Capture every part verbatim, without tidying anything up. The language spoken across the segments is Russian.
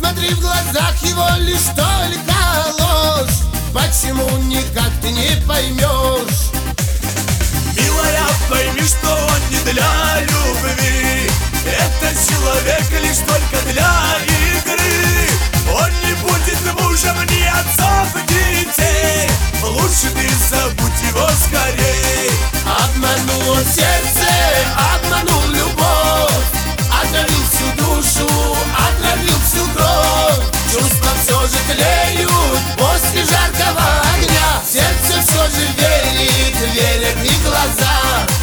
Посмотри, в глазах его лишь только ложь. Почему никак ты не поймешь? Милая, пойми, что он не для любви. Это человек лишь только для игры. Он не будет мужем ни отцов, ни детей. Лучше ты забудь его скорей. Обманул он сердце, обманул любовь, отравил всю душу, отравил всю кровь. Чувства все же тлеют после жаркого огня. Сердце все же верит, верят и глаза.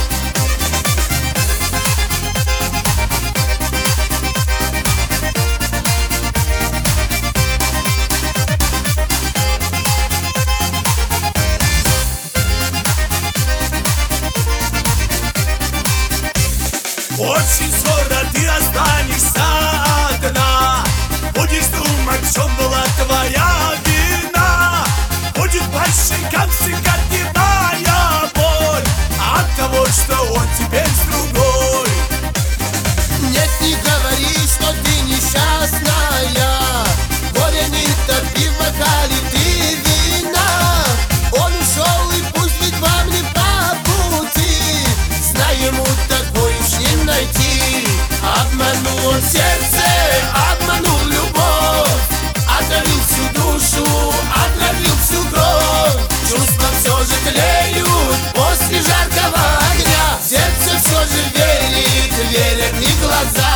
Очень скоро ты останешься одна. Будешь думать, в чем была твоя вина. Будет по щекам стекать дневная боль от того, что он теперь с другой. Нет, не говори, что ты несчастная. Горе не топи в бокале ты вина. Он ушел, и пусть ведь вам не по пути. Знай, ему такой уж не найти. Обманул он сердце, обманул любовь, отравил всю душу, отравил всю кровь. Чувства все же тлеют после жаркого огня. Сердце все же верит, верят и глаза.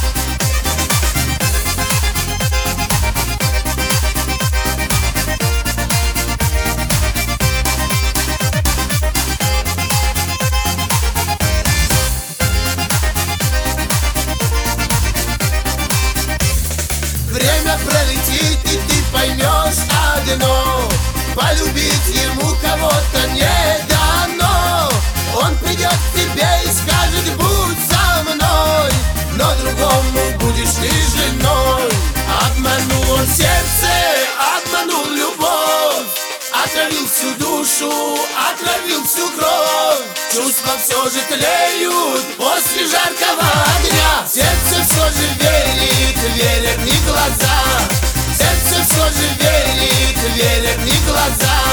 Время пролетит, и ты поймешь одно: полюбить ему кого-то не дано. Он придет к тебе и скажет: будь со мной, но другому будешь ты женой. Обманул он сердце, обманул любовь, отравил всю душу, отравил всю кровь. Чувства все же тлеют после жаркого огня. Сердце все же верит, верят и глаза. Сердце все же верит, верят и глаза.